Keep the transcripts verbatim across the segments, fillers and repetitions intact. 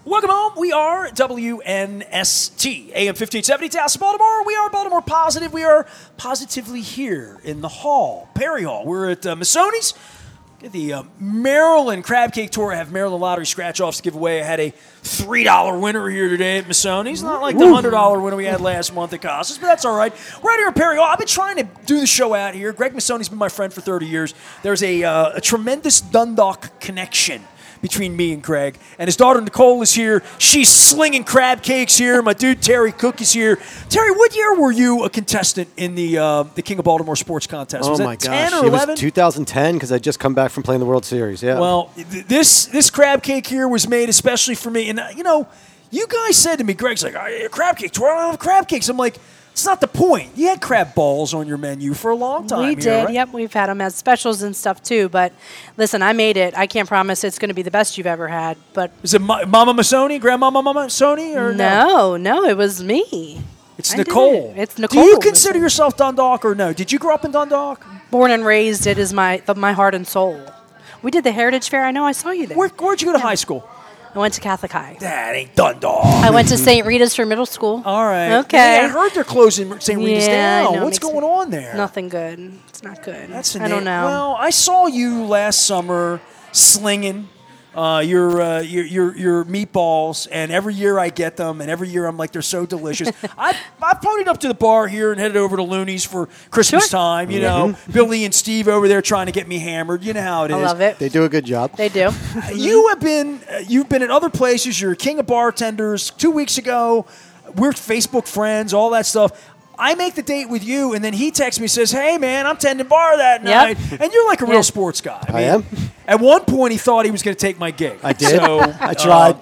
Welcome home. We are W N S T, A M fifteen seventy, Dallas, Baltimore. We are Baltimore Positive. We are positively here in the hall, Perry Hall. We're at uh, Missoni's. Get the uh, Maryland Crab Cake Tour. I have Maryland Lottery scratch-offs to give away. I had a three dollar winner here today at Missoni's. Not like the one hundred dollar winner we had last month at Costas, but that's all right. We're out here in Perry Hall. I've been trying to do the show out here. Greg Missoni's been my friend for thirty years. There's a, uh, a tremendous Dundalk connection between me and Greg. And his daughter Nicole is here. She's slinging crab cakes here. My dude Terry Cook is here. Terry, what year were you a contestant in the uh, the King of Baltimore Sports Contest? Oh was my that ten gosh, or it eleven? was two thousand ten because I just come back from playing the World Series. Yeah. Well, th- this this crab cake here was made especially for me. And uh, you know, you guys said to me, Greg's like, oh, crab cakes. Why don't I have crab cakes? I'm like, it's not the point. You had crab balls on your menu for a long time. We here, did. right? Yep, we've had them as specials and stuff too. But listen, I made it. I can't promise it's going to be the best you've ever had. But Is it Ma- Mama Missoni, Grandmama Mama Missoni, or no, no, it was me. It's I did Nicole. it. It's Nicole. Do you consider Missoni. yourself Dundalk or no? Did you grow up in Dundalk? Born and raised, it is my the, my heart and soul. We did the Heritage Fair. I know I saw you there. Where, where'd you go to high school? I went to Catholic High. That ain't Dundalk. I went to Saint Rita's for middle school. All right. Okay. Yeah, I heard they're closing Saint Rita's Yeah, I down. know, What's makes going me- on there? Nothing good. It's not good. That's a I don't na- know. Well, I saw you last summer slinging uh, your, uh, your your your meatballs, and every year I get them, and every year I'm like, they're so delicious. I I ponied up to the bar here and headed over to Looney's for Christmas Sure. time. You know, Billy and Steve over there trying to get me hammered. You know how it is. I love it. they do a good job. They do. You have been uh, you've been in other places. You're a king of bartenders. Two weeks ago, we're Facebook friends. All that stuff. I make the date with you, and then he texts me, says, "Hey man, I'm tending bar that Yep. night," and you're like a real Yeah. sports guy. I am. At one point, he thought he was going to take my gig. I did. So, I tried.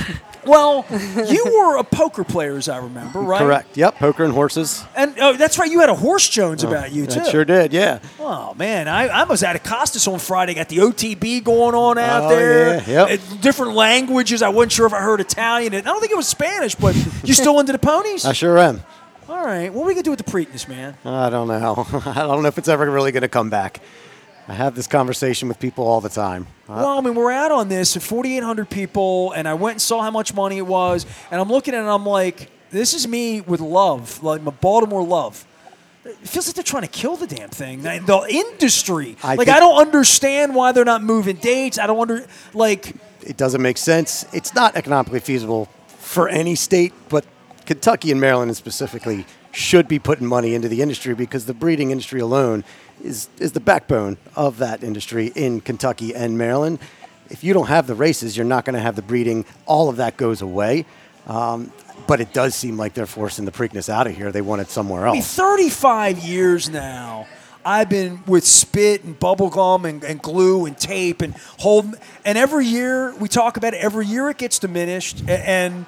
well, you were a poker player, as I remember, right? Correct. Yep. Poker and horses. And oh, that's right. You had a horse Jones about you too. I sure did. Yeah. Oh man, I, I was at a Costas on Friday. Got the O T B going on out Oh, there. yeah, yep. Uh, Different languages. I wasn't sure if I heard Italian. I don't think it was Spanish. But you still into the ponies? I sure am. All right. What are we gonna do with the Preakness, man? I don't know. I don't know if it's ever really going to come back. I have this conversation with people all the time. Uh, Well, I mean, we're out on this at forty-eight hundred people, and I went and saw how much money it was, and I'm looking at it, and I'm like, this is me with love, like my Baltimore love. It feels like they're trying to kill the damn thing. The the industry. I like, think- I don't understand why they're not moving dates. I don't under like. it doesn't make sense. It's not economically feasible for any state, but Kentucky and Maryland specifically should be putting money into the industry because the breeding industry alone is, is the backbone of that industry in Kentucky and Maryland. If you don't have the races, you're not going to have the breeding. All of that goes away. Um, but it does seem like they're forcing the Preakness out of here. They want it somewhere I mean, else. thirty-five years now, I've been with spit and bubble gum and, and glue and tape and hold. And every year we talk about it. Every year it gets diminished. A- And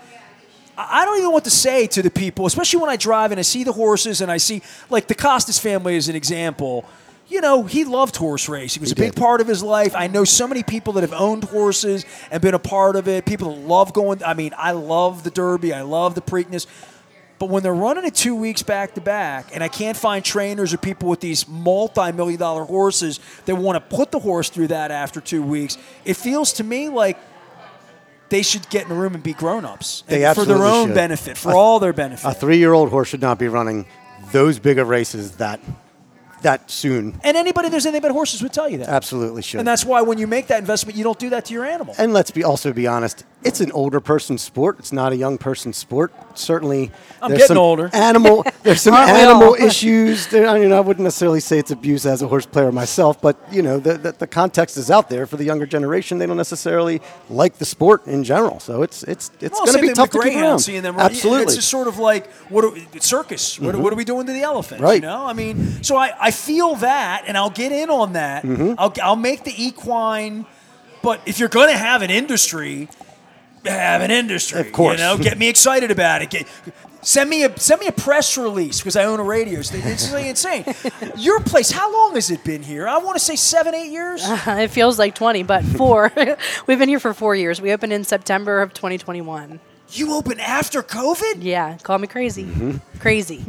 I don't even know what to say to the people, especially when I drive and I see the horses and I see, like, the Costas family as an example. You know, he loved horse racing. It was He a big did. part of his life. I know so many people that have owned horses and been a part of it. People that love going. I mean, I love the Derby. I love the Preakness. But when they're running it two weeks back to back, and I can't find trainers or people with these multi-million dollar horses that want to put the horse through that after two weeks, it feels to me like they should get in the room and be grown-ups. They and for their absolutely own should. benefit, for all their benefit. A three-year-old horse should not be running those big of races that that soon. and anybody that knows anything about horses would tell you that. Absolutely should. And that's why when you make that investment, you don't do that to your animal. And let's be also be honest, it's an older person's sport. It's not a young person's sport. Certainly, I'm there's getting some older. Animal, there's some Aren't we animal all? issues. There, I mean, I wouldn't necessarily say it's abuse as a horse player myself, but you know, the, the the context is out there for the younger generation. They don't necessarily like the sport in general, so it's it's it's Well, going to same be thing tough with to keep greyhounds, around. seeing them run. Absolutely. It's just sort of like what are, circus. What, what are we doing to the elephant? Right. You know, I mean, so I, I feel that, and I'll get in on that. Mm-hmm. I'll I'll make the equine, but if you're going to have an industry, have an industry. Of course. You know, get me excited about it. Get, Send me a send me a press release because I own a radio station. It's really insane. Your place, how long has it been here? I want to say seven, eight years. It feels like twenty, but four. We've been here for four years. We opened in September of twenty twenty-one. You opened after COVID? Yeah, call me crazy. Mm-hmm. Crazy.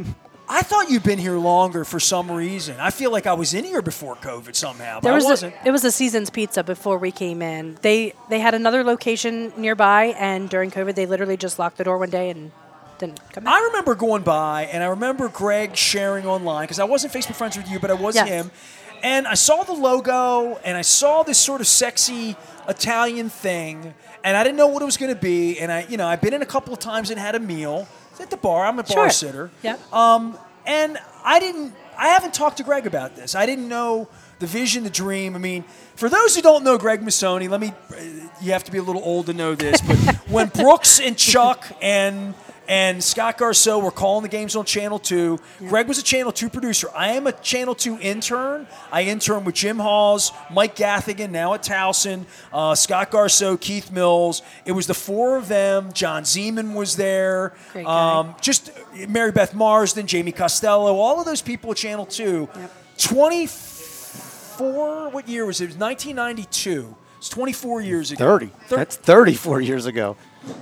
I thought you'd been here longer for some reason. I feel like I was in here before COVID somehow, but There was I wasn't. A, it was a Seasons Pizza before we came in. They they had another location nearby, and during COVID, they literally just locked the door one day and didn't come back. I remember going by, and I remember Greg sharing online, because I wasn't Facebook friends with you, but I was Yes. him. And I saw the logo, and I saw this sort of sexy Italian thing, and I didn't know what it was going to be. And I, you know, I've been in a couple of times and had a meal. It's at the bar. I'm a bar Sure. sitter. Yep. Um, and I didn't. I haven't talked to Greg about this. I didn't know the vision, the dream. I mean, for those who don't know Greg Missoni, let me. You have to be a little old to know this, but when Brooks and Chuck and and Scott Garceau were calling the games on Channel two. Yeah. Greg was a Channel two producer. I am a Channel two intern. I interned with Jim Hawes, Mike Gathigan, now at Towson, uh, Scott Garceau, Keith Mills. It was the four of them. John Zeman was there. Great guy. Um, just Mary Beth Marsden, Jamie Costello, all of those people at Channel two. Yep. twenty-four, what year was it? It was nineteen ninety-two. It's twenty-four years ago. thirty. thirty. That's thirty-four years ago.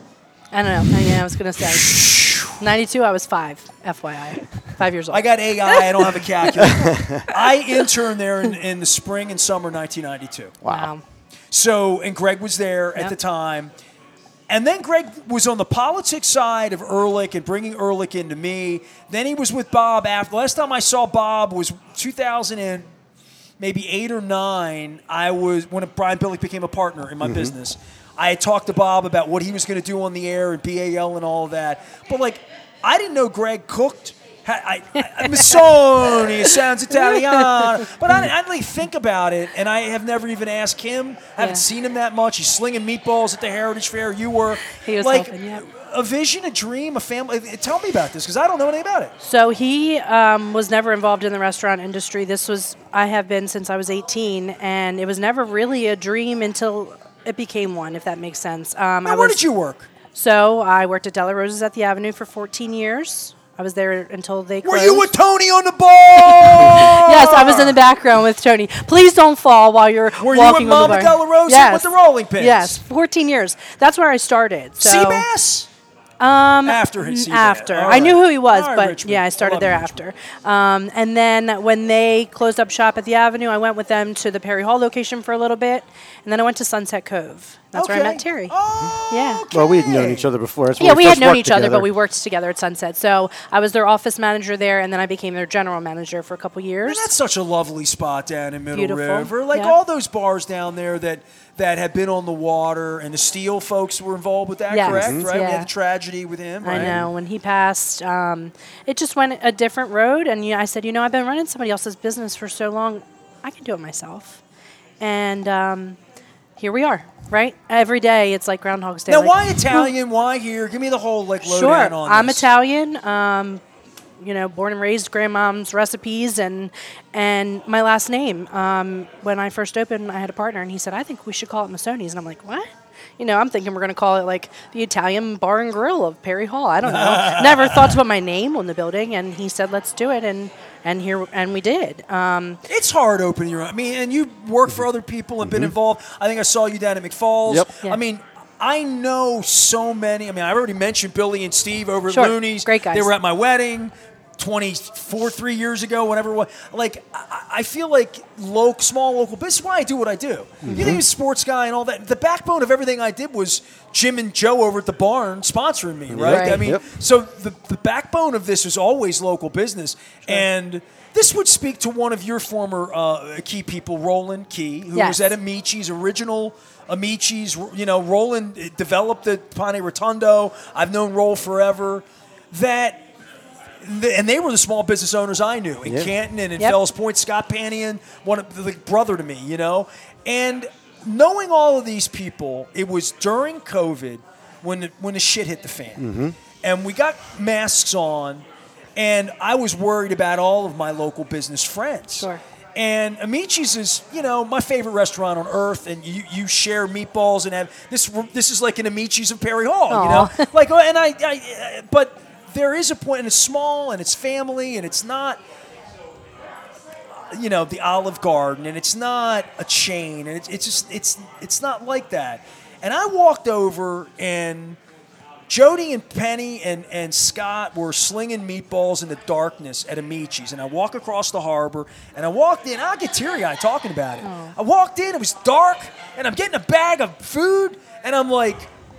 I don't know. Yeah, I was going to say. ninety-two, I was five, F Y I. Five years old. I got A I. I don't have a calculator. I interned there in, in the spring and summer nineteen ninety-two. Wow. wow. So, and Greg was there yep. at the time. And then Greg was on the politics side of Ehrlich and bringing Ehrlich into me. Then he was with Bob after. The last time I saw Bob was two thousand and maybe eight or nine. I was when Brian Billick became a partner in my mm-hmm. business. I had talked to Bob about what he was going to do on the air and B A L and all of that. But, like, I didn't know Greg cooked. I, I, I, Missoni, it sounds Italian. But I, I didn't really think about it, and I have never even asked him. I haven't yeah. seen him that much. He's slinging meatballs at the Heritage Fair. You were. He was like, helping, yeah. A vision, a dream, a family. Tell me about this, because I don't know anything about it. So he um, was never involved in the restaurant industry. This was, I have been since I was eighteen, and it was never really a dream until it became one, if that makes sense. Um, now, I where was, did you work? So I worked at Della Rosa's at the Avenue for fourteen years. I was there until they closed. Were you with Tony on the bar? Yes, I was in the background with Tony. Please don't fall while you're Were walking you with on Mama the bar. Della Rosa yes. with the rolling pins? Yes, fourteen years. That's where I started. So. Seabass? Um, after his after right. I knew who he was, right, but Richmond. yeah, I started I there after. Um, and then when they closed up shop at the Avenue, I went with them to the Perry Hall location for a little bit, and then I went to Sunset Cove. That's okay. where I met Terry. Oh, yeah. Okay. Well, we had known each other before. That's yeah, we, we first had known worked each together. other, but we worked together at Sunset. So I was their office manager there, and then I became their general manager for a couple years. And that's such a lovely spot down in Middle Beautiful. River. Like yeah. all those bars down there that that have been on the water, and the Steel folks were involved with that, yes. correct? Mm-hmm. Right? Yeah. We had the tragedy with him. I right? know. When he passed, um, it just went a different road. And you know, I said, you know, I've been running somebody else's business for so long, I can do it myself. And um, here we are, right? Every day, it's like Groundhog's Day. Now, like, why Italian? Why here? Give me the whole like lowdown sure. on I'm this. Italian. Um, you know, born and raised grandmom's recipes and and my last name. Um, when I first opened, I had a partner, and he said, I think we should call it Missoni's. And I'm like, what? You know, I'm thinking we're going to call it like the Italian Bar and Grill of Perry Hall. I don't know. Never thought to put my name on the building, and he said, let's do it, and and here and we did. Um, it's hard opening your own. I mean, and you work for other people and been involved. I think I saw you down at McFalls. Yep. Yeah. I mean, I know so many. I mean, I already mentioned Billy and Steve over Sure. at Looney's. Great guys. They were at my wedding twenty-four, three years ago, whatever it was. Like, I, I feel like local, small local business is why I do what I do. Mm-hmm. You think I'm a sports guy and all that. The backbone of everything I did was Jim and Joe over at the barn sponsoring me, right? Right. I mean, yep. so the, the backbone of this was always local business. Sure. And this would speak to one of your former uh, key people, Roland Key, who yes. was at Amici's, original Amici's. You know, Roland developed the Pane Rotundo. I've known Roll forever. That, and they were the small business owners I knew in yeah. Canton and in yep. Fells Point. Scott Panion, one of the brother to me, you know. And knowing all of these people, it was during COVID when the, when the shit hit the fan, mm-hmm. and we got masks on. And I was worried about all of my local business friends. Sure. And Amici's is, you know, my favorite restaurant on earth. And you, you share meatballs and have this. This is like an Amici's of Perry Hall, Aww. you know. Like, and I, I, but there is a point, and it's small, and it's family, and it's not, you know, the Olive Garden, and it's not a chain, and it's it's just it's it's not like that. And I walked over and Jody and Penny and, and Scott were slinging meatballs in the darkness at Amici's, and I walk across the harbor, and I walked in. I get teary-eyed talking about it. Oh. I walked in, it was dark, and I'm getting a bag of food, and I'm like,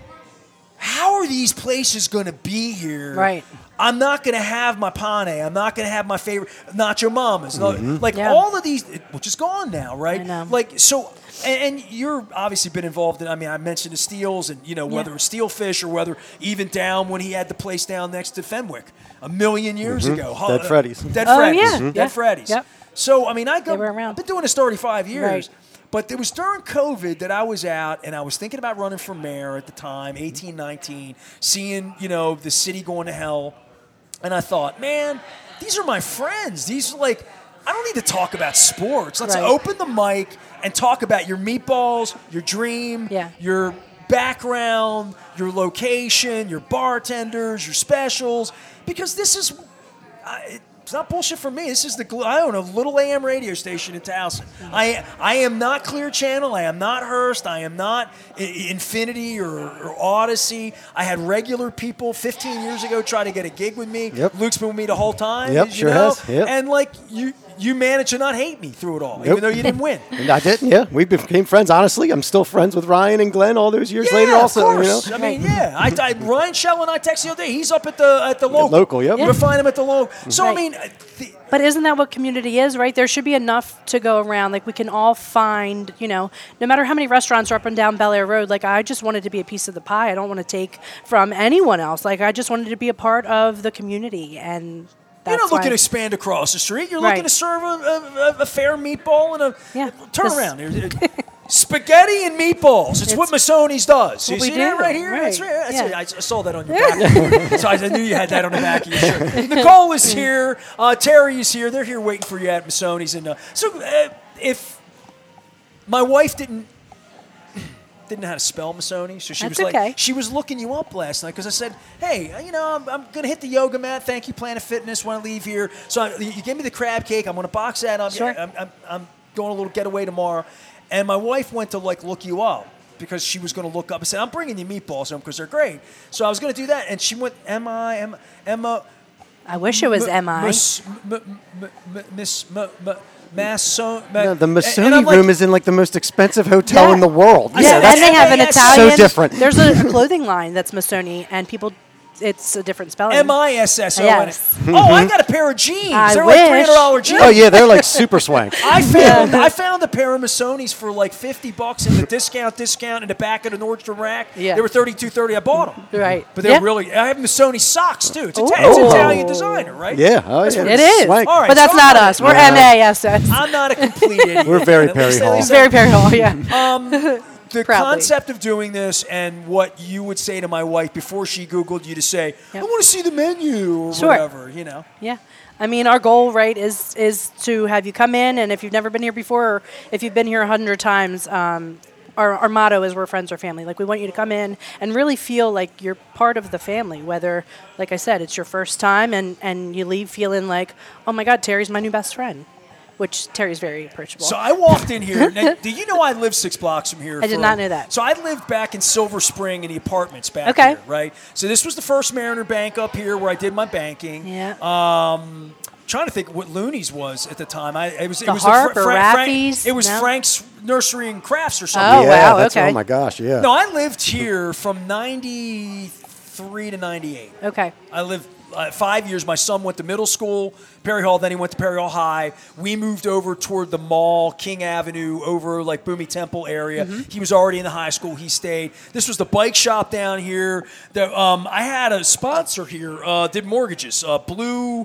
how are these places going to be here? Right. I'm not going to have my pane. I'm not going to have my favorite Nacho Mamas. Mm-hmm. Like Yeah. all of these, which is gone now, right? I know. Like so, and, and you're obviously been involved in. I mean, I mentioned the Steels, and you know whether Yeah. it's Steelfish or whether even down when he had the place down next to Fenwick a million years ago. Huh, Dead Freddy's. Dead Oh, Freddy's. yeah. Dead Yeah. Freddy's. Yep. So I mean, I go. They were around. I've been doing this thirty-five years. Right. But it was during COVID that I was out, and I was thinking about running for mayor at the time, eighteen, nineteen, seeing, you know, the city going to hell. And I thought, man, these are my friends. These are like, I don't need to talk about sports. Let's Right. open the mic and talk about your meatballs, your dream, Yeah. your background, your location, your bartenders, your specials. Because this is, I, it's not bullshit for me. This is the, gl- I own a little A M radio station in Towson. I I am not Clear Channel. I am not Hearst. I am not I- Infinity or, or Odyssey. I had regular people fifteen years ago try to get a gig with me. Yep. Luke's been with me the whole time. Yep, you sure know? has. Yep. And like you, you managed to not hate me through it all, Nope. even though you didn't win. And I didn't, yeah. We became friends, honestly. I'm still friends with Ryan and Glenn all those years Yeah, later also. of course. You know? I mean, yeah. I, I Ryan Shell and I texted the other day. He's up at the at the local. local, yep. You can find him at the local. So I Right. mean, the, But isn't that what community is, right? There should be enough to go around. Like we can all find, you know, no matter how many restaurants are up and down Bel Air Road, like I just wanted to be a piece of the pie. I don't want to take from anyone else. Like I just wanted to be a part of the community, and that's you're not looking why- to expand across the street. You're Right. looking to serve a, a, a fair meatball and a Yeah. turn This- around here. Spaghetti and meatballs. It's, what It's Masoni's does. You what we see that do, right here? right. That's right. That's Yeah. it. I, I saw that on your back. So I knew you had that on the back of your shirt. Nicole is here. Uh, Terry is here. They're here waiting for you at Masoni's. And uh, so uh, if my wife didn't didn't know how to spell Masoni, so she That's was like, okay. she was looking you up last night because I said, hey, you know, I'm, I'm going to hit the yoga mat. Thank you, Planet Fitness, when I leave here. So I, you gave me the crab cake. I'm going to box that up. Sure. I'm, I'm, I'm going a little getaway tomorrow. And my wife went to, like, look you up because she was going to look up and said, I'm bringing you meatballs home because they're great. So I was going to do that. And she went, M I, M- Emma. I wish it was M- M I. Miss, M- M- M- Miss, M- M- Masso- Ma- No, the and- and Masoni I'm like, room is in like the most expensive hotel Yeah. in the world. I Yeah, said, and that's they have an M A S. Italian. So different. There's a clothing line that's Masoni, and people, it's a different spelling. M I S S O N. Yes. Oh, I got a pair of jeans. I They're like wish. three hundred dollars jeans. Oh, yeah, they're like super swank. I found I found a pair of Masoni's for like fifty bucks in the discount discount in the back of the Nordstrom rack. Yeah. They were thirty-two thirty. I bought them. Right. But they're Yeah. really. I have Masoni socks too. It's, Ooh. Ita- it's Oh. Italian designer, right? Yeah, oh, That's yeah. what It is. Swank. All right, But that's so not I'm us. We're Yeah. M A S S. I'm not a complete idiot. We're very And at least- Perry at Hall. least Very, very hall, yeah. the Proudly. concept of doing this and what you would say to my wife before she Googled you to say, Yep. I want to see the menu or Sure. whatever, you know. Yeah. I mean, our goal, right, is is to have you come in, and if you've never been here before, or if you've been here a hundred times, um, our, our motto is we're friends or family. Like, we want you to come in and really feel like you're part of the family, whether, like I said, it's your first time and, and you leave feeling like, oh, my God, Terry's my new best friend, which Terry's very approachable. So I walked in here. Now, do you know I live six blocks from here? I did for- not know that. So I lived back in Silver Spring in the apartments back Okay. here, right? So this was the first Mariner Bank up here where I did my banking. Yeah. Um, trying to think what Looney's was at the time. I it was it The was Harp the or Frank, Raffy's? it was No? Frank's Nursery and Crafts or Oh, something. yeah, wow, that's, okay. Oh, my gosh, yeah. No, I lived here from ninety-three to ninety-eight. Okay. I lived uh, five years. My son went to middle school, Perry Hall, then he went to Perry Hall High. We moved over toward the mall, King Avenue, over like Boomy Temple area. He was already in the high school. He stayed. This was the bike shop down here. The, um, I had a sponsor here, uh, did mortgages, uh, Blue.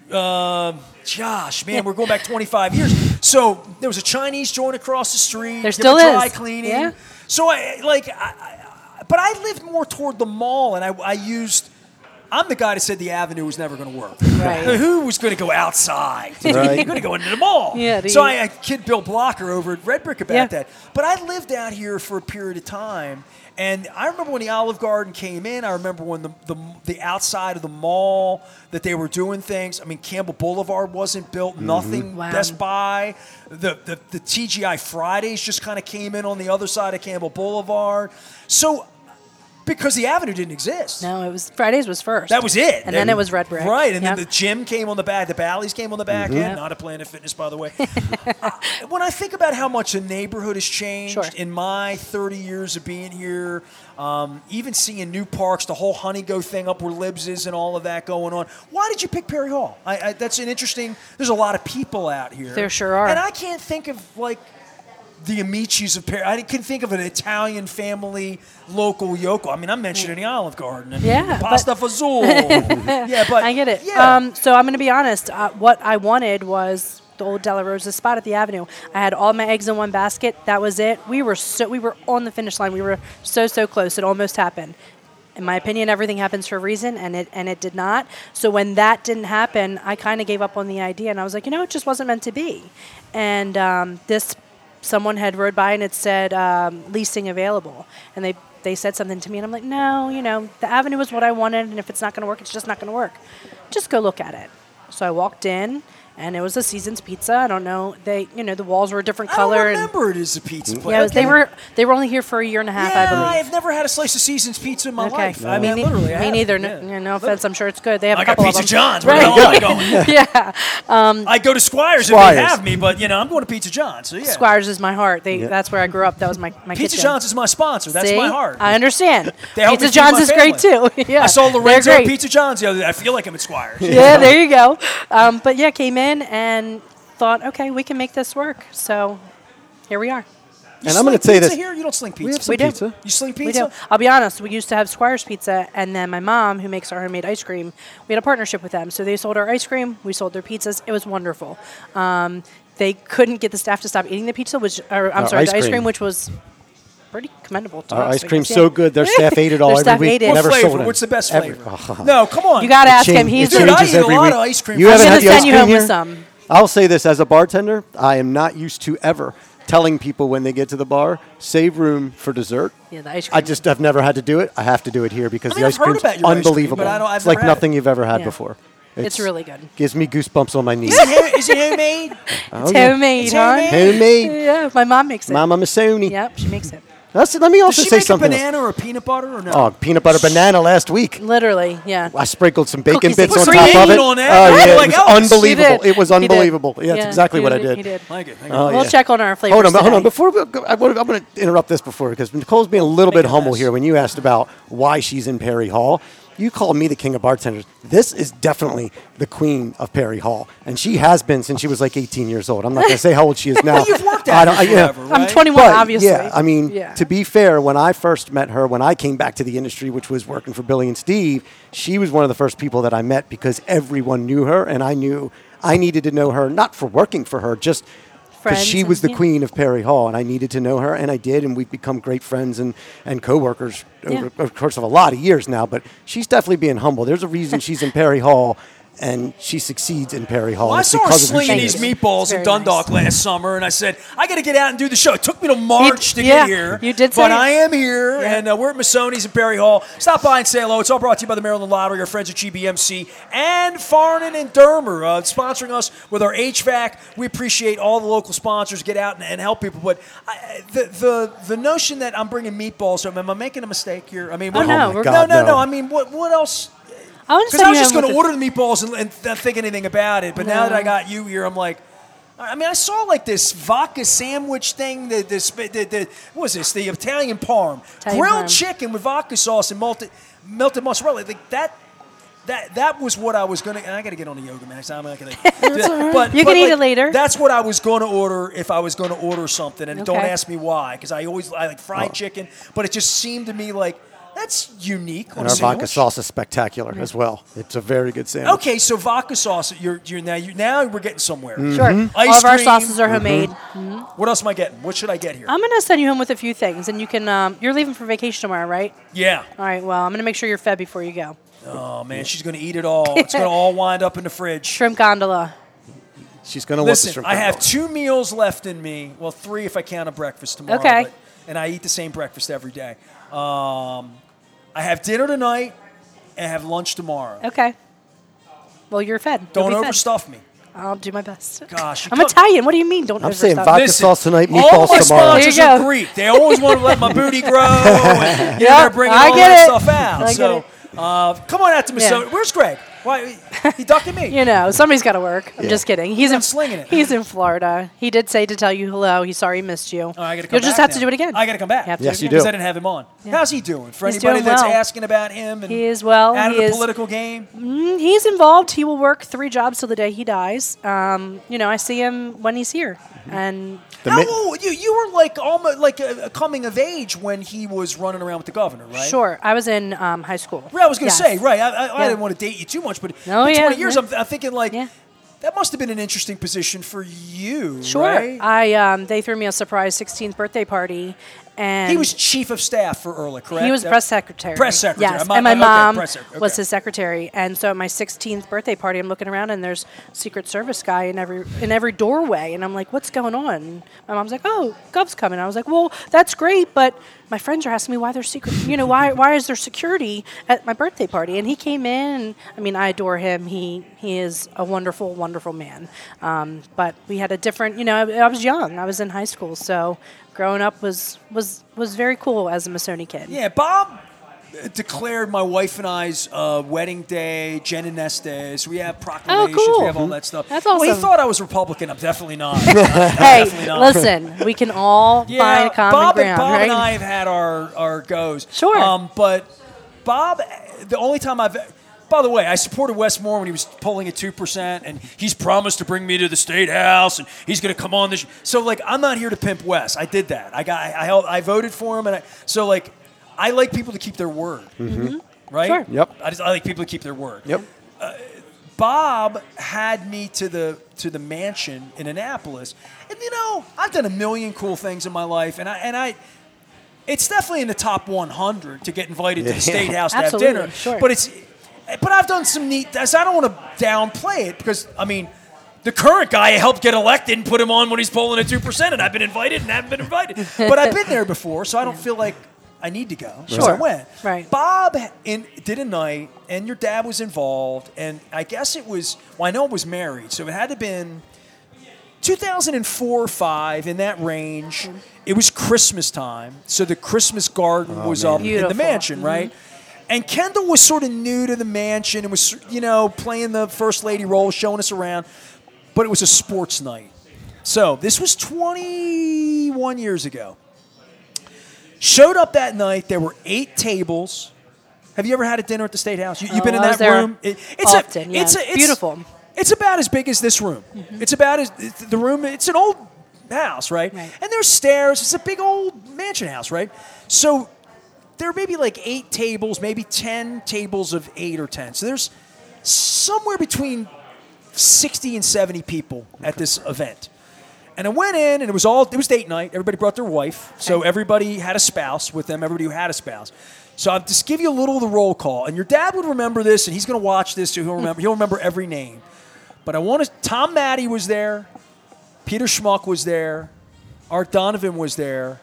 Um, gosh, man, we're going back twenty-five years. So there was a Chinese joint across the street. There did still dry is. cleaning. Yeah. So I like, I, I, but I lived more toward the mall, and I, I used. I'm the guy that said the avenue was never going to work. Right. Who was going to go outside? Right. You're going to go into the mall. Yeah, so the- I, I kid Bill Blocker over at Red Brick about Yeah. that. But I lived out here for a period of time, and I remember when the Olive Garden came in. I remember when the the, the outside of the mall that they were doing things. I mean, Campbell Boulevard wasn't built. Nothing. Wow. Best Buy. The, the the T G I Fridays just kind of came in on the other side of Campbell Boulevard. So Because the Avenue didn't exist. No, it was Fridays was first. That was it. And then it was Red Brick. Right, and Yep. then the gym came on the back. The Bally's came on the back end. Not a Planet Fitness, by the way. uh, when I think about how much the neighborhood has changed Sure. in my thirty years of being here, um, even seeing new parks, the whole Honey Go thing up where Libs is and all of that going on. Why did you pick Perry Hall? I, I, that's an interesting. There's a lot of people out here. There sure are. And I can't think of like. The Amicis of Perry. I couldn't think of an Italian family local yokel. I mean, I'm mentioning the Olive Garden. And Yeah, Pasta Fazool. yeah, but I get it. Yeah. Um, so I'm going to be honest. Uh, what I wanted was the old Della Rosa spot at the Avenue. I had all my eggs in one basket. That was it. We were so we were on the finish line. We were so so close. It almost happened. In my opinion, everything happens for a reason, and it and it did not. So when that didn't happen, I kind of gave up on the idea, and I was like, you know, it just wasn't meant to be. And um, this. Someone had rode by and it said um, leasing available, and they they said something to me, and I'm like, no, you know, the Avenue is what I wanted, and if it's not going to work, it's just not going to work. Just go look at it. So I walked in, and it was a Seasons Pizza. I don't know, they, you know, the walls were a different I color. don't and remember it as a pizza place. yeah, it was, Okay. they were they were only here for a year and a half, Yeah, I believe. I've never had a slice of Seasons pizza in my Okay, life. I mean, mean, literally, I me haven't. neither. Yeah. No, no offense, I'm sure it's good. They have I a got couple Pizza of them. John's. Where Right. the hell am I going? Yeah, I go to Squires, Squires. if they have me, but you know, I'm going to Pizza John's. So yeah, Squires is my heart. They Yeah. that's where I grew up. That was my my Pizza kitchen. John's is my sponsor. That's See? my heart. I understand. They help me Pizza feed John's my is great family. too. Yeah, I saw they're Lorenzo great. Pizza John's the other day. I feel like I'm at Squires. Yeah, there you go. Um, but yeah, came in and thought, okay, we can make this work. So here we are. You And I'm sling going to say pizza this. here? You don't sling pizza. We have some We do. pizza. You sling We pizza? do. I'll be honest. We used to have Squires Pizza, and then my mom, who makes our homemade ice cream, we had a partnership with them. So they sold our ice cream. We sold their pizzas. It was wonderful. Um, they couldn't get the staff to stop eating the pizza, which, or I'm Our sorry, ice the ice cream. cream, which was pretty commendable to Our us. ice I cream's guess, so yeah. good. Their staff ate it all Their every staff week. ate it. What Never flavor? sold it. What's the best Every- flavor? Oh. No, come on. You got to It ask him. change- He's it Dude, I changes eat a every lot week. of ice cream. You I'm haven't going had to the ice send you cream home here? with some. I'll say this as a bartender, I am not used to ever telling people when they get to the bar, save room for dessert. Yeah, the ice I cream. just have never had to do it. I have to do it here because I mean, the I've ice heard cream's about your ice cream, unbelievable. but I don't- I've it's like never had nothing you've ever had Yeah. before. It's really good. Gives me goosebumps on my knees. Is it, ha- is it handmade? Oh, It's yeah. homemade, It's huh? handmade? Handmade. Yeah, my mom makes it. Mama Masoni. Yep, she makes it. Let's, let me Does also she say make a something. else. banana or a peanut butter or no? Oh, peanut butter banana last week. Literally, yeah. I sprinkled some bacon Cookies bits and on cream. top of it. On that? Oh I yeah, like it Elvis. was unbelievable. He did. It was He did. unbelievable. Yeah, that's Yeah, exactly he what I did, did. He did. Thank you. Thank you. Oh, We'll yeah. check on our flavors Hold on, hold on. today. Before we go, I wanna- I'm going to interrupt this before because Nicole's being a little Make bit a humble mess. here when you asked about why she's in Perry Hall. You called me the king of bartenders. This is definitely the queen of Perry Hall, and she has been since she was like eighteen years old. I'm not going to say how old she is now. Well, you've worked I at don't- it I- yeah. forever, right? I'm twenty-one, But, obviously. yeah, I mean, Yeah. to be fair, when I first met her, when I came back to the industry, which was working for Billy and Steve, she was one of the first people that I met because everyone knew her, and I knew I needed to know her, not for working for her, just because Friends she and- was the yeah. queen of Perry Hall, and I needed to know her, and I did, and we've become great friends and, and co-workers Yeah. over the course of a lot of years now, but she's definitely being humble. There's a reason she's in Perry Hall, and she succeeds in Perry Hall. Well, I It's saw her because of who slinging she these is. meatballs It's in very Dundalk nice. last summer, and I said, I got to get out and do the show. It took me to March to yeah, get here. you did say But it. I am here, Yeah. and uh, we're at Missoni's in Perry Hall. Stop by and say hello. It's all brought to you by the Maryland Lottery, our friends at G B M C, and Farnan and Dermer uh, sponsoring us with our H V A C. We appreciate all the local sponsors. Get out and, and help people. But I, the, the the notion that I'm bringing meatballs home, am I making a mistake here? I mean, Oh, what, no, my we're- God, no, no, no. no. I mean, what what else? I want to Because I send was you just home going to with order the meatballs and, and not think anything about it. But now No. that I got you here, I'm like, I mean, I saw like this vodka sandwich thing. The, this, the, the, what was this? The Italian parm, Italian grilled parm. chicken with vodka sauce and melted melted mozzarella. Like that. That that was what I was gonna. And I got to get on the yoga mat. I'm not gonna. do that. But You but, can eat like, it later. That's what I was going to order if I was going to order something. And don't Okay. ask me why, because I always I like fried chicken. But it just seemed to me like that's unique. on And a our vodka sandwich. sauce is spectacular as well. It's a very good sandwich. Okay, so vodka sauce. You're you're now you now we're getting somewhere. Sure. Ice All of our cream. sauces are homemade. What else am I getting? What should I get here? I'm going to send you home with a few things, and you can. Um, you're leaving for vacation tomorrow, right? yeah. All right. Well, I'm going to make sure you're fed before you go. Oh man, she's gonna eat it all. It's gonna all wind up in the fridge. Shrimp gondola. She's going to want the Listen, shrimp I have gondola. two meals left in me. Well, three if I count a breakfast tomorrow. Okay. But, and I eat the same breakfast every day. Um, I have dinner tonight and I have lunch tomorrow. Okay. Well, you're fed. You'll Don't be fed. overstuff me. I'll do my best. Gosh, you I'm come- Italian. What do you mean? Don't I'm saying overstep? vodka Listen, sauce tonight, all meatballs my tomorrow. sponsors There you are go. Greek. They always want to let my booty grow. And, you know, Yep, they're bringing I all get that it. stuff out. I get so it. uh, come on out to Minnesota. Yeah. Where's Greg? Why he ducking me? You know, somebody's got to work. I'm Yeah. just kidding. He's I'm in slinging it. He's in Florida. He did say to tell you hello. He's sorry he missed you. Oh, I gotta come You'll just back have now. to do it again. I gotta come back. You have to Yes, do it you again. do. Because I didn't have him on. How's he doing? For He's anybody doing that's well. asking about him and He is well. out of He the is- political game. Mm, he's involved. He will work three jobs till the day he dies. Um, you know, I see him when he's here, and The How mi- old? You you were like almost like a, a coming of age when he was running around with the governor, right? sure, I was in um, high school. Right, I was going to Yes. say, right. I, I, I Yeah. didn't want to date you too much, but Oh, in yeah, twenty years, yeah. I'm, I'm thinking like Yeah. that must have been an interesting position for you, Sure, right? I um, they threw me a surprise sixteenth birthday party, and He was chief of staff for Ehrlich, correct? He was That- press secretary. Press secretary. Yes, I'm not- and my okay, mom press sec- okay. was his secretary. And so at my sixteenth birthday party, I'm looking around and there's Secret Service guy in every in every doorway, and I'm like, "What's going on?" My mom's like, "Oh, Gov's coming." I was like, "Well, that's great, but my friends are asking me why there's secret. You know, why why is there security at my birthday party?" And he came in. And, I mean, I adore him. He he is a wonderful, wonderful man. Um, but we had a different. You know, I, I was young. I was in high school, so. Growing up was, was was very cool as a Missoni kid. Yeah, Bob uh, declared my wife and I's uh, wedding day, Jen and Estes. We have proclamations. cool. We have all that stuff. That's Well, he awesome. thought I was Republican. I'm definitely not. Hey, Definitely not. listen, we can all Yeah, find common Bob, ground, and, Bob right? and I have had our, our goes. Sure. Um, but Bob, the only time I've, by the way, I supported Wes Moore when he was polling at two percent, and he's promised to bring me to the State House, and he's going to come on this. So, like, I'm not here to pimp Wes. I did that. I got, I, held, I voted for him, and I, so, like, I like people to keep their word. Mm-hmm. Right? Sure. Yep. I just I like people to keep their word. Yep. Bob had me to the to the mansion in Annapolis, and you know I've done a million cool things in my life, and I and I, it's definitely in the top one hundred to get invited to the Yeah. State House to Absolutely, have dinner. sure. But it's, but I've done some neat. So I don't want to downplay it because I mean, the current guy helped get elected and put him on when he's polling at two percent, and I've been invited and haven't been invited. But I've been there before, so I don't feel like I need to go. So I Sure. went. Right. Bob in, did a night, and your dad was involved, and I guess it was, well, I know it was married, so it had to have been two thousand four or five, in that range. It was Christmas time, so the Christmas garden was man. up in Beautiful. the mansion, right? And Kendall was sort of new to the mansion and was, you know, playing the first lady role, showing us around, but it was a sports night. So this was twenty-one years ago. Showed up that night. There were eight tables. Have you ever had a dinner at the State House? You, you've Oh, been in I was that there room. It- it's often, a, yeah. it's a, It's it's beautiful. It's about as big as this room. It's about as it's the room. It's an old house, right? Right. And there's stairs. It's a big old mansion house, right? So there may be like eight tables, maybe ten tables of eight or ten. So there's somewhere between sixty and seventy people at this event. And I went in, and it was all, it was date night. Everybody brought their wife. So everybody had a spouse with them, everybody who had a spouse. So I'll just give you a little of the roll call. And your dad would remember this, and he's going to watch this, so he'll remember, he'll remember every name. But I want to, Tom Maddie was there. Peter Schmuck was there. Art Donovan was there.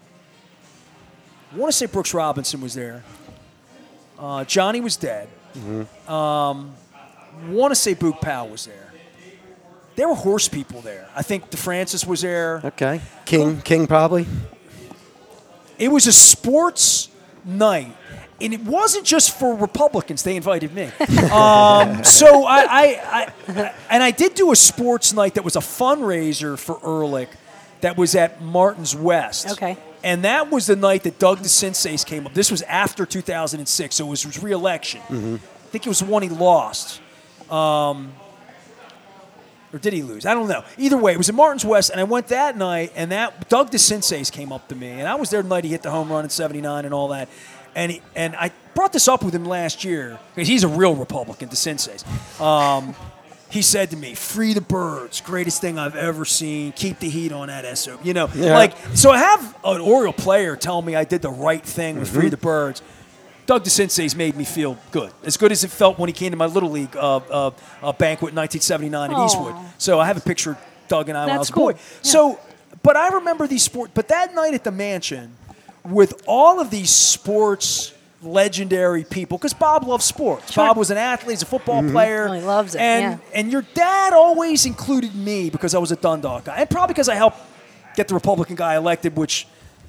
I want to say Brooks Robinson was there. Uh, Johnny was dead. Mm-hmm. Um, want to say Boog Powell was there. There were horse people there. I think DeFrancis was there. Okay. King, King probably. It was a sports night, and it wasn't just for Republicans. They invited me. Um, so I, I, I, and I did do a sports night that was a fundraiser for Ehrlich that was at Martin's West. Okay. And that was the night that Doug DeCinces came up. This was after two thousand six, so it was his re-election. Mm-hmm. I think it was the one he lost. Um, Or did he lose? I don't know. Either way, it was at Martin's West, and I went that night, and that Doug DeCinces came up to me, and I was there the night he hit the home run in seventy-nine and all that. And he, and I brought this up with him last year, because he's a real Republican, DeCinces. Um, he said to me, "Free the birds, greatest thing I've ever seen. Keep the heat on that S O B." You know, Yeah. like, so I have an Oriole player tell me I did the right thing with Free the Birds. Doug DeCinces made me feel good, as good as it felt when he came to my Little League uh, uh, uh, banquet in nineteen seventy-nine in Aw. Eastwood. So I have a picture of Doug and I when I was That's a cool. boy. So, but I remember these sports. But that night at the mansion, with all of these sports, legendary people because Bob loves sports. Sure. Bob was an athlete, he's a football player. Oh, he loves it, And yeah. and your dad always included me because I was a Dundalk guy, and probably because I helped get the Republican guy elected, which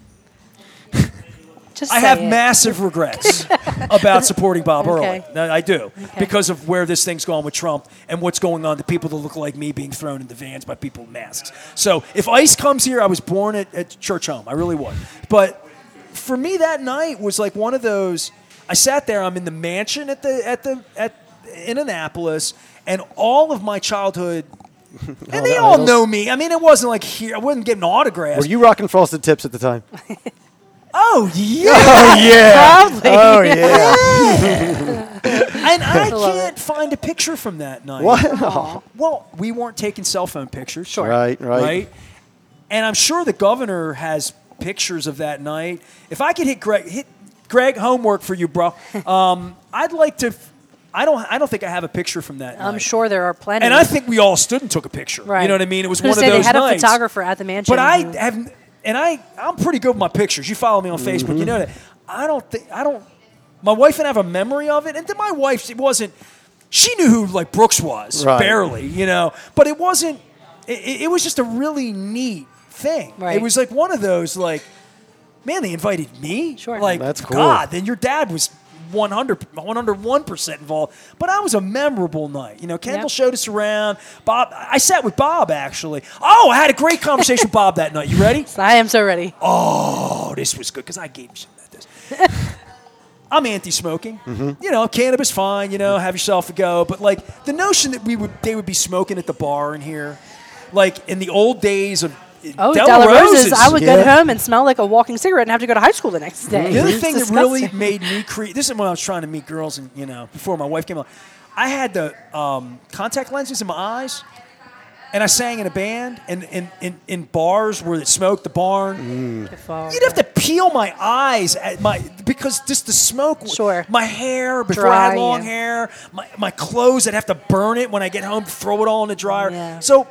Just I say have it. massive regrets about supporting Bob Okay. Early. I do Okay. because of where this thing's gone with Trump and what's going on to people that look like me being thrown into vans by people with masks. So if ICE comes here, I was born at, at Church Home. I really was. But for me, that night was like one of those. I sat there. I'm in the mansion at the at the at in Annapolis, and all of my childhood. And All they the all idols. know me. I mean, it wasn't like here. I wasn't getting autographs. Were you rocking frosted tips at the time? Oh yeah. Oh yeah. Probably. Oh yeah. And I love can't find a picture from that night. What? Aw. Well, we weren't taking cell phone pictures. Sure. Right, right. Right? And I'm sure the governor has pictures of that night. If I could hit Greg, hit Greg, homework for you, bro. Um, I'd like to. I don't. I don't think I have a picture from that night. I'm sure there are plenty. And I think we all stood and took a picture. Right. You know what I mean? It was I one of say, those they had nights. a photographer at the mansion. But I who- have, and I, I'm pretty good with my pictures. You follow me on Facebook, you know that. I don't think, I don't, my wife and I have a memory of it. And then my wife, it wasn't, she knew who like Brooks was, Right. barely, you know, but it wasn't, it, it was just a really neat thing. Right. It was like one of those like, man, they invited me? Sure. Like, That's cool. God, then your dad was one hundred, one hundred one percent involved. But I was a memorable night. You know, Kendall Yep. showed us around. Bob, I sat with Bob, actually. Oh, I had a great conversation with Bob that night. You ready? I am so ready. Oh, this was good because I gave him some of this. I'm anti-smoking. You know, cannabis, fine. You know, have yourself a go. But like the notion that we would, they would be smoking at the bar in here, like in the old days of Oh, Del Della Rosa's. Rosa's. I would Yeah. go home and smell like a walking cigarette and have to go to high school the next day. The other It's thing that really disgusting. made me create this is when I was trying to meet girls, and you know, before my wife came along, I had the um, contact lenses in my eyes, and I sang in a band and in, in, in bars where it smoked, the barn. Beautiful. You'd have to peel my eyes at my because just the smoke. Sure. My hair before I had Dry, long yeah. hair, my my clothes. I'd have to burn it when I get home, throw it all in the dryer. Yeah. So.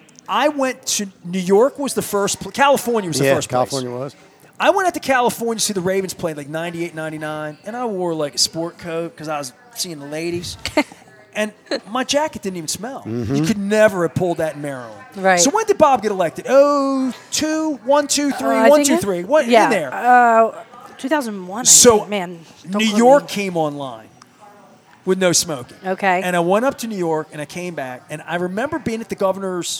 I went to New York was the first pl- California was the Yeah, first place. California was. I went out to California to see the Ravens play like ninety-eight, ninety-nine, and I wore like a sport coat because I was seeing the ladies. And my jacket didn't even smell. You could never have pulled that in Maryland. Right. So when did Bob get elected? Oh, two, one, two, three, Uh, I one, think two, it- three. What yeah, in there? Uh, two thousand one. I So think. Man, don't New quote York me. came online with no smoking. Okay. And I went up to New York and I came back, and I remember being at the governor's.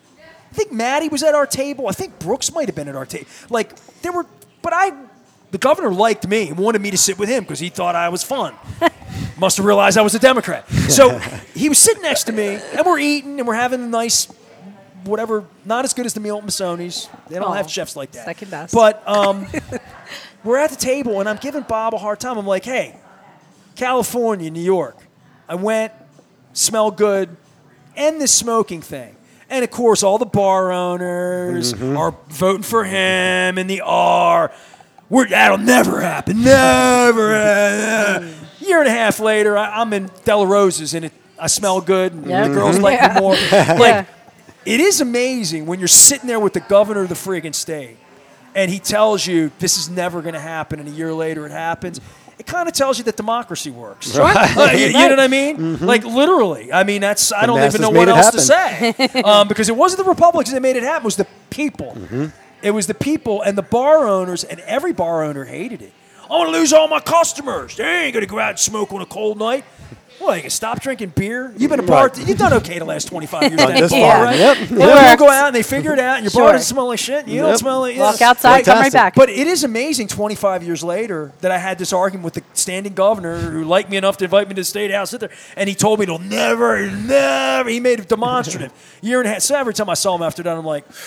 I think Maddie was at our table. I think Brooks might have been at our table. Like there were, but I, the governor liked me and wanted me to sit with him because he thought I was fun. Must have realized I was a Democrat. So he was sitting next to me, and we're eating and we're having a nice, whatever. Not as good as the meal at Masoni's. They don't Oh, have chefs like that. second best. But um, we're at the table, and I'm giving Bob a hard time. I'm like, hey, California, New York. I went, smell good, end this smoking thing. And of course, all the bar owners are voting for him in the R. We're, that'll never happen. Never. happen. Year and a half later, I, I'm in Della Rosa's, and it, I smell good, and Yeah. the girls like Yeah. me more. Like, Yeah. it is amazing when you're sitting there with the governor of the friggin' state, and he tells you this is never going to happen, and a year later it happens. It kind of tells you that democracy works. Sure. Uh, you, you know what I mean? Like literally. I mean, that's I The don't even masses know made what it else to say um, because it wasn't the Republicans that made it happen. It was the people. It was the people and the bar owners, and every bar owner hated it. I'm gonna lose all my customers. They ain't gonna go out and smoke on a cold night. Well, you can stop drinking beer. You've been a bar. Right. You've done okay the last twenty-five years. Done at that this bar, far, right? yep. And It then people go works. out and they figure it out, and your Sure. bar doesn't smell like shit. You don't Yep. smell like Walk yeah. outside, come right Fantastic. back. But it is amazing twenty-five years later that I had this argument with the standing governor who liked me enough to invite me to the State House. Sit there, and he told me it'll never, never. He made it demonstrative. Year and a half. So every time I saw him after that, I'm like,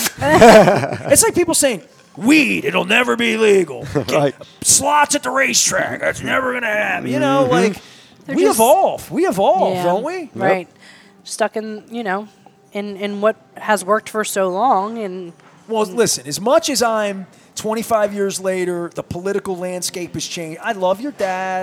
it's like people saying, weed, it'll never be legal. Right. Slots at the racetrack, that's never going to happen. You know, like, They're we just- evolve. We evolve, Yeah, don't we? Right. Stuck in, you know, in, in what has worked for so long. And Well, listen, as much as I'm twenty-five years later, the political landscape has changed. I love your dad.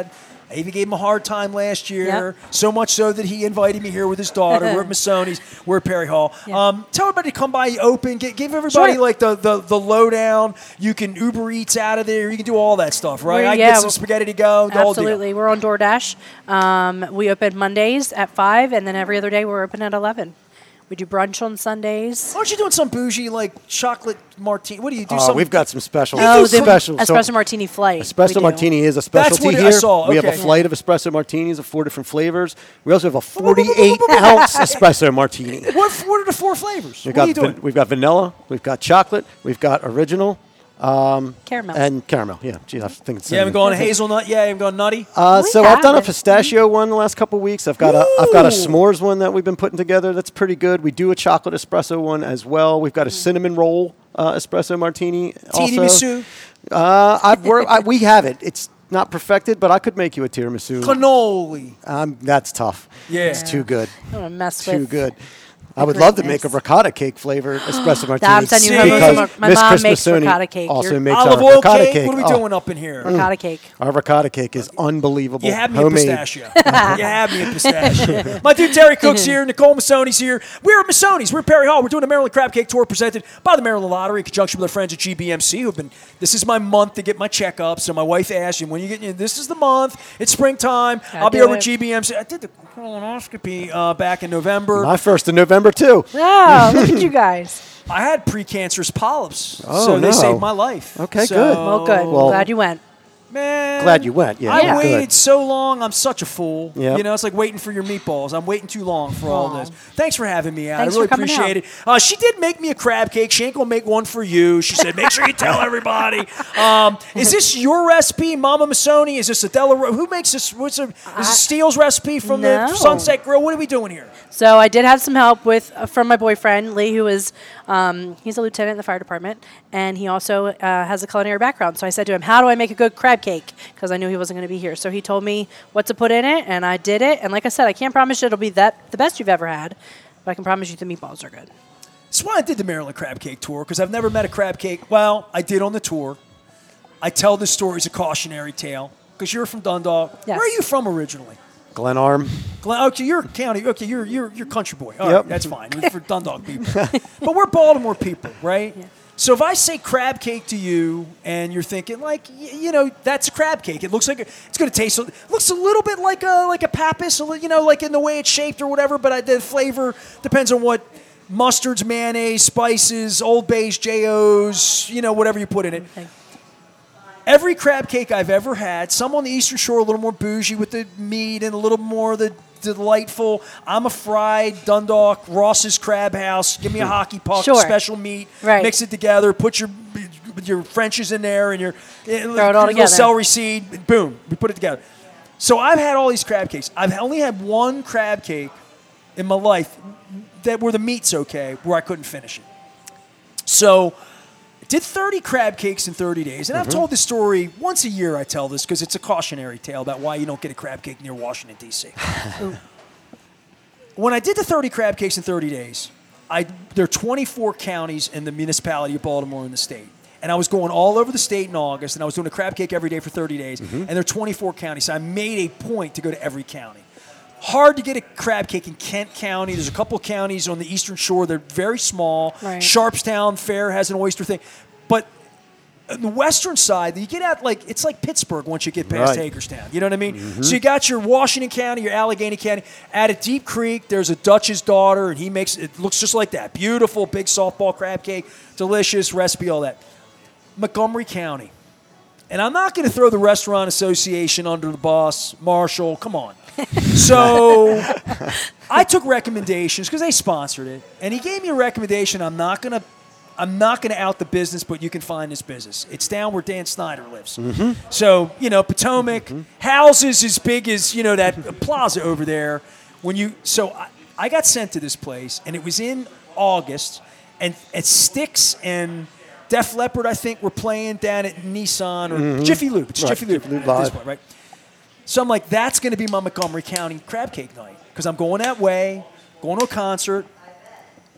I even gave him a hard time last year, Yep. so much so that he invited me here with his daughter. We're at Missoni's. We're at Perry Hall. Yeah. Um, tell everybody to come by, open, get, give everybody Sure. like the, the, the lowdown. You can Uber Eats out of there. You can do all that stuff, right? We're- I can yeah, get some well, spaghetti to go. The whole deal. Absolutely. We're on DoorDash. Um, we open Mondays at five, and then every other day we're open at eleven. We do brunch on Sundays. Aren't you doing some bougie, like chocolate martini? What do you do? Uh, some, we've got some special, Oh, the special. espresso so martini flight. espresso we do. martini is a specialty what I here. saw, We have a okay. flight of espresso martinis of four different flavors. We also have a forty-eight ounce espresso martini. What, what are the four flavors? We've What are you got doing? van- we've got vanilla, we've got chocolate, we've got original, Caramel. and caramel. Yeah, gee, I think it's You haven't cinnamon. gone hazelnut yet? You haven't gone nutty? Uh, We so I've done a haven't. pistachio one the last couple of weeks. I've got a I've got a Ooh. s'mores one that we've been putting together. That's pretty good. We do a chocolate espresso one as well. We've got a cinnamon roll uh, espresso martini. Also, Tiramisu? uh, I've worked. I, we have it. It's not perfected, but I could make you a tiramisu. Cannoli. Um, that's tough. Yeah. It's too good. I don't want to mess Too with. good. I would love to make a greatness. ricotta cake flavored espresso martini. I'm sending you home because some- my Miss mom Chris makes Missoni ricotta cake. Also You're- makes Olive our oil ricotta cake? cake. What are we Oh, doing up in here? Ricotta cake. Our ricotta cake is unbelievable. You had me Homemade. at pistachio. you had me at pistachio. My dude Terry Cook's here. Nicole Missoni's here. We're at Missoni's. We're at Perry Hall. We're doing a Maryland Crab Cake Tour presented by the Maryland Lottery in conjunction with our friends at G B M C. Who've been. This is my month to get my checkup. So my wife asked me, when you get. This is the month. It's springtime. Gotta I'll be do over at it. G B M C. I did the colonoscopy uh, back in November. My first in November too. Oh, look at you guys. I had precancerous polyps, Oh, so they no. saved my life. Okay, So, good. Well, good. Well- Glad you went. Man, Glad you went. Yeah, I Yeah. waited good. so long. I'm such a fool. Yep. You know, it's like waiting for your meatballs. I'm waiting too long for all Aw. this. Thanks for having me out. Thanks I really for coming appreciate out. it. Uh, she did make me a crab cake. She ain't gonna make one for you. She said, make sure you tell everybody. Um, is this your recipe, Mama Missoni? Is this a Delaware? Who makes this? What's a, is this Steele's recipe from No. the Sunset Grill? What are we doing here? So I did have some help with uh, from my boyfriend Lee, who is um, he's a lieutenant in the fire department, and he also uh, has a culinary background. So I said to him, "How do I make a good crab cake?" Because I knew he wasn't going to be here. So he told me what to put in it, and I did it. And like I said, I can't promise you it'll be that the best you've ever had, but I can promise you the meatballs are good. That's why I did the Maryland Crab Cake Tour, because I've never met a crab cake. Well, I did on the tour. I tell this story as a cautionary tale, because you're from Dundalk. Yes. Where are you from originally? Glen Arm. Glen, okay, you're county. Okay, you're you're you're country boy. All Yep. right, that's fine. We're for Dundalk people, but we're Baltimore people, right? So if I say crab cake to you, and you're thinking like, y- you know, that's a crab cake. It looks like a, it's going to taste. a- Looks a little bit like a like a Pappas, a li- you know, like in the way it's shaped or whatever. But I, the flavor depends on what mustards, mayonnaise, spices, Old Bay's, J O's, you know, whatever you put in it. Okay. Every crab cake I've ever had, some on the Eastern Shore, a little more bougie with the meat and a little more the delightful. I'm a fried Dundalk, Ross's Crab House. Give me a hockey puck, Sure. special meat. Right. Mix it together. Put your your Frenches in there and your Throw it all little together. celery seed. Boom, we put it together. So I've had all these crab cakes. I've only had one crab cake in my life that where the meat's okay, where I couldn't finish it. So did thirty crab cakes in thirty days. And I've told this story once a year. I tell this because it's a cautionary tale about why you don't get a crab cake near Washington, D C When I did the thirty crab cakes in thirty days, I, there are twenty-four counties in the municipality of Baltimore in the state. And I was going all over the state in August, and I was doing a crab cake every day for thirty days. And there are twenty-four counties, so I made a point to go to every county. Hard to get a crab cake in Kent County. There's a couple of counties on the Eastern Shore. They're very small. Right. Sharpstown Fair has an oyster thing. But on the western side, you get out like it's like Pittsburgh once you get past Right. Hagerstown. You know what I mean? So you got your Washington County, your Allegheny County. Out at Deep Creek, there's a Dutch's daughter, and he makes it looks just like that. Beautiful big softball crab cake, delicious recipe, all that. Montgomery County. And I'm not going to throw the Restaurant Association under the bus. Marshall, come on. So I took recommendations because they sponsored it, and he gave me a recommendation. I'm not going to, I'm not going to out the business, but you can find this business. It's down where Dan Snyder lives. So you know Potomac, houses as big as you know that plaza over there. When you, so I, I got sent to this place, and it was in August, and at Styx and Def Leppard, I think, were playing down at Nissan or Jiffy Lube. It's Right, Jiffy Lube Jiffy Lube at this Live. point, right? So I'm like, that's going to be my Montgomery County crab cake night because I'm going that way, going to a concert.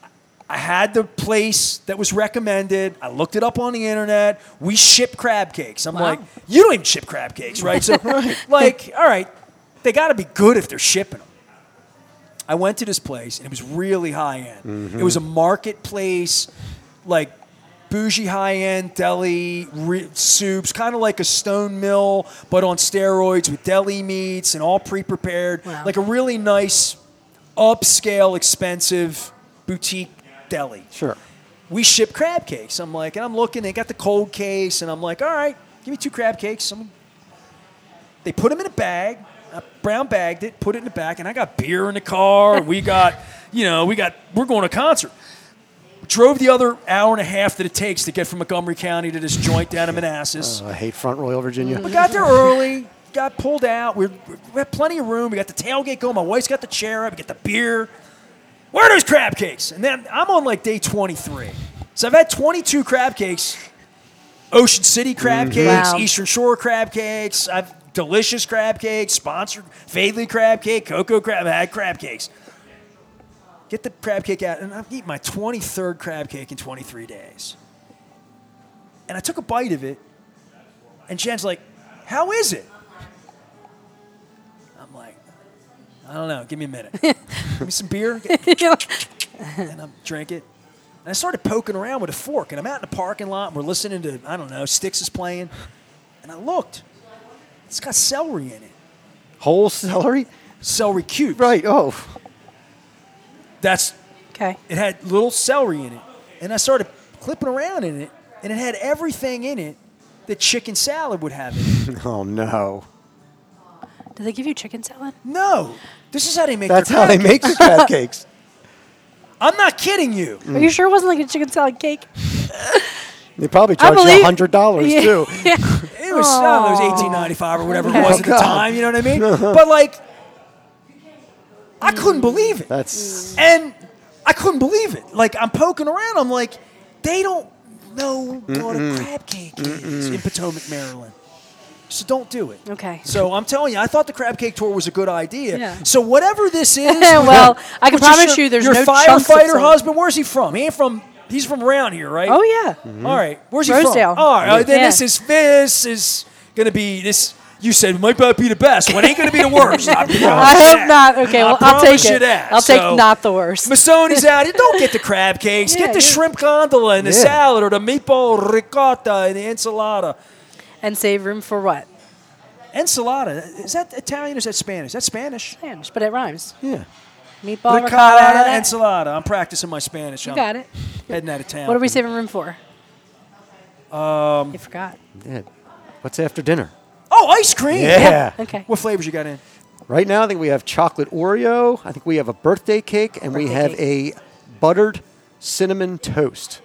I had the place that was recommended. I looked it up on the internet. We ship crab cakes. I'm Wow. like, you don't even ship crab cakes, right? So, like, all right, they got to be good if they're shipping them. I went to this place, and it was really high-end. Mm-hmm. It was a marketplace, like, bougie high-end deli re- soups, kind of like a Stone Mill, but on steroids with deli meats and all pre-prepared. Wow. Like a really nice, upscale, expensive boutique deli. Sure. We ship crab cakes. I'm like, and I'm looking, they got the cold case, and I'm like, all right, give me two crab cakes. I'm, they put them in a bag. I brown bagged it, put it in the back, and I got beer in the car. We got, you know, we got, we're going to a concert. Drove the other hour and a half that it takes to get from Montgomery County to this joint down in Manassas. Oh, I hate Front Royal, Virginia. We got there early, got pulled out. We're, we had plenty of room. We got the tailgate going. My wife's got the chair up. We got the beer. Where are those crab cakes? And then I'm on like day twenty-three. So I've had twenty-two crab cakes. Ocean City crab Mm-hmm. cakes, Wow. Eastern Shore crab cakes. I've delicious crab cakes, sponsored Fadley crab cake, Cocoa crab. I had crab cakes. Get the crab cake out, and I've eaten my twenty-third crab cake in twenty-three days. And I took a bite of it, and Jen's like, how is it? I'm like, I don't know. Give me a minute. Give me some beer. And I drink it. And I started poking around with a fork, and I'm out in the parking lot, and we're listening to, I don't know, Styx is playing. And I looked. It's got celery in it. Whole celery? Celery cubes. Right. Oh. That's, Okay. it had little celery in it. And I started clipping around in it, and it had everything in it that chicken salad would have in it. Oh, no. Did they give you chicken salad? No. This is how they make That's their how crab they make the cakes. crab cakes. I'm not kidding you. Are you sure it wasn't like a chicken salad cake? They probably I charge you believe- one hundred dollars, Yeah. too. It was, I don't know, it was eighteen ninety-five or whatever it was at the God. time, you know what I mean? But, like, I couldn't believe it. That's And I couldn't believe it. Like, I'm poking around. I'm like, they don't know what a crab cake is in Potomac, Maryland. So don't do it. Okay. So I'm telling you, I thought the crab cake tour was a good idea. Yeah. So whatever this is, Well, I can which is promise your, you there's your no chunks of firefighter salad. husband. Where's he from? He ain't from. He's from around here, right? Oh, yeah. All right. Where's he Rosedale. from? All right. uh, Then Yeah. this is this is gonna be this. You said might not be the best. Well, it ain't gonna be the worst. I promise I hope that. not. Okay, I well, I'll promise take you it. that. I'll take So, not the worst. Masoni's out here. Don't get the crab cakes. Yeah, get the yeah. shrimp gondola and the Yeah. salad or the meatball ricotta and the enchilada. And save room for what? Enchilada. Is that Italian or is that Spanish? That's Spanish. Spanish, but it rhymes. yeah. Meatball, Ricotta, ricotta. enchilada. I'm practicing my Spanish. You I'm got it. Heading out of town. What are we saving room for? Um, you forgot. Yeah. What's after dinner? Oh, ice cream. Yeah. Okay. What flavors you got in? Right now, I think we have chocolate Oreo. I think we have a birthday cake, and we Birthday have cake. a buttered cinnamon toast.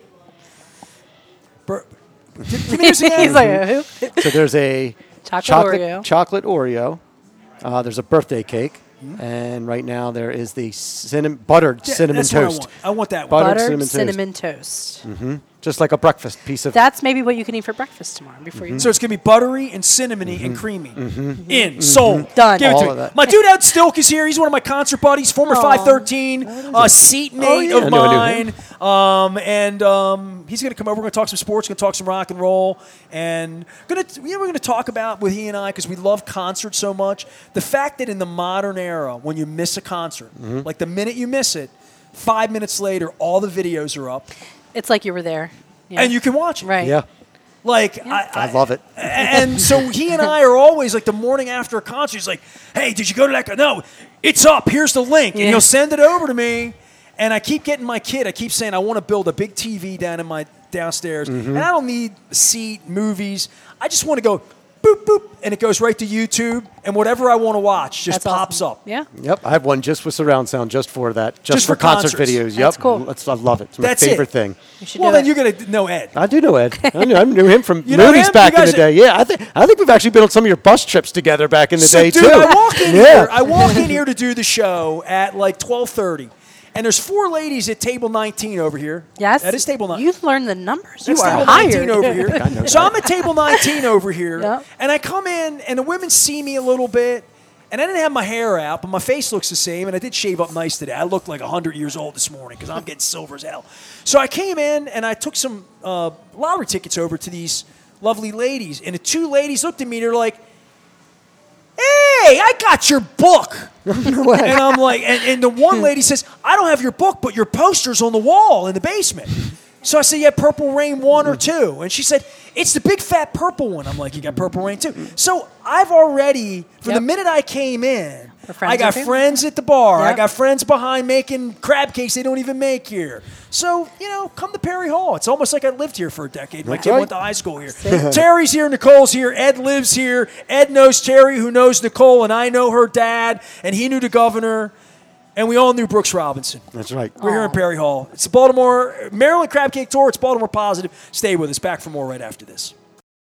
Bur- Give me this again. He's like, who? So there's a Chocolate chocolate Oreo. chocolate Oreo. Uh, there's a birthday cake, and right now there is the cinnamon buttered Yeah, cinnamon that's what I toast. want. I want that one. Buttered Buttered cinnamon toast. cinnamon toast. Just like a breakfast piece of. That's maybe what you can eat for breakfast tomorrow before you. So it's gonna be buttery and cinnamony and creamy. In sold. Done. Give it All to of me. that. My dude Ed Stilk is here. He's one of my concert buddies, former five thirteen, uh, seatmate Oh, yeah. of I know, I knew mine. Um, and um, he's gonna come over. We're gonna talk some sports. We're gonna talk some rock and roll, and gonna you know, we're gonna talk about with he and I because we love concerts so much. The fact that in the modern era, when you miss a concert, like the minute you miss it, five minutes later, all the videos are up, It's like you were there. Yeah. and you can watch it. Right. Yeah, Like I, I love it. And so he and I are always like the morning after a concert. He's like, "Hey, did you go to that? co-" No, it's up. Here's the link, and Yeah. he'll send it over to me. And I keep getting my kid. I keep saying I want to build a big T V down in my downstairs, Mm-hmm. and I don't need a seat, movies. I just want to go boop boop, and it goes right to YouTube, and whatever I want to watch just That's pops awesome. up. Yeah. Yep, I have one just with surround sound, just for that, just, Just for, for concert concerts. videos. Yep, That's cool. That's, I love it. It's my That's it. favorite thing. You should Well, do then it. you're gonna know Ed. I do know Ed. I knew, I knew him from You know movies him? back You in the guys- day. Yeah, I think I think we've actually been on some of your bus trips together back in the So, day dude, too. I walk in yeah. here. I walk in here to do the show at like twelve thirty, and there's four ladies at table nineteen over here. Yes. that is table nineteen. You've learned the numbers. That's you are table hired. nineteen over here. I know So that. I'm at table nineteen over here, Yeah. and I come in, and the women see me a little bit, And I didn't have my hair out, but my face looks the same, and I did shave up nice today. I looked like one hundred years old this morning because I'm getting silver as hell. So I came in, and I took some uh, lottery tickets over to these lovely ladies. And the two ladies looked at me, and they're like, hey, I got your book. And I'm like, and, and the one lady says, I don't have your book, but your poster's on the wall in the basement. So I said, yeah, Purple Rain one or two. And she said, it's the big fat purple one. I'm like, you got Purple Rain two. So I've already, from Yep. the minute I came in, friends I got with you? friends at the bar. I Yep. got friends behind making crab cakes they don't even make here. So, you know, come to Perry Hall. It's almost like I lived here for a decade. My That's kid right. went to high school here. Terry's here. Nicole's here. Ed lives here. Ed knows Terry, who knows Nicole, and I know her dad, and he knew the governor. And we all knew Brooks Robinson. That's right. We're here in Perry Hall. It's the Baltimore, Maryland Crab Cake Tour. It's Baltimore Positive. Stay with us. Back for more right after this.